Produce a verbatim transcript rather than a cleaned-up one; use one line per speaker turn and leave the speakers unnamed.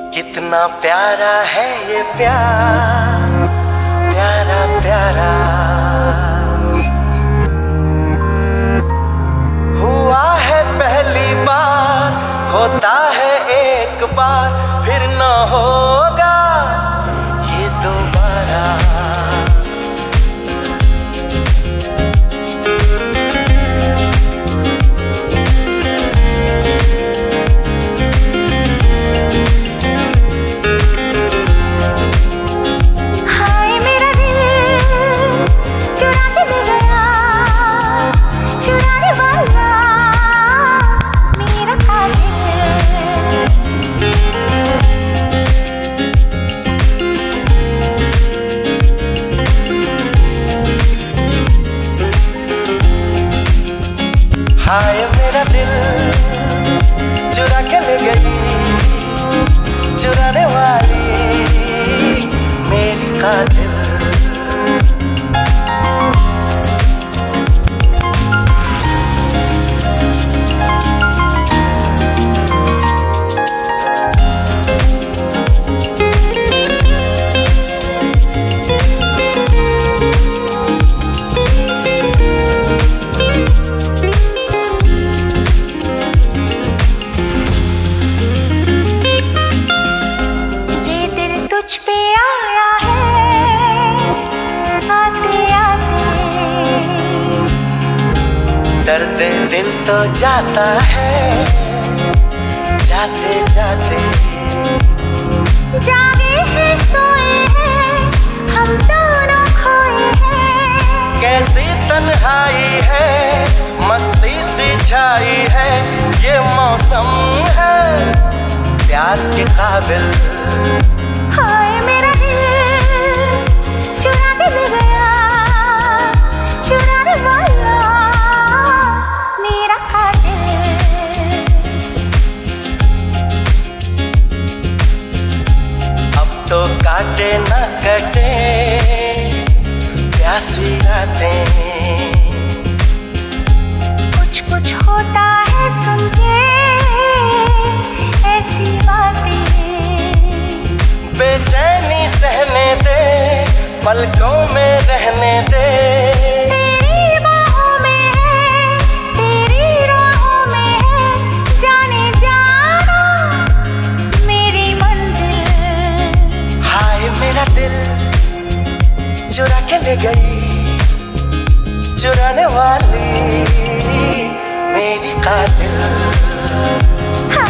कितना प्यारा है ये प्यार, प्यारा प्यारा हुआ है पहली बार, होता है एक बार फिर न होगा ये दोबारा। हाय मेरा दिल चुरा के ले गई, चुराने वाली मेरी कातिल।
तुझ पे आया है आते आते,
दर्द दिल तो जाता है जाते जाते।
जागे हैं सोए हैं हम दोनों खोए हैं,
कैसी तन्हाई है मस्ती सी छाई है, ये मौसम है प्यार के काबिल।
हाय मेरा दिल चुरा के ले गया, चुराने वाला मेरा कातिल।
अब तो काटे न कटे प्यासी रातें,
कुछ कुछ होता है सुन के ऐसी बातें,
बेचैनी सहने दे पलकों में रहने दे।
तेरी बाहों में है, तेरी राहों में है, जाने जाना मेरी मंजिल।
हाय मेरा दिल चुरा के ले गई, चुराने वाली मेरी कातिल।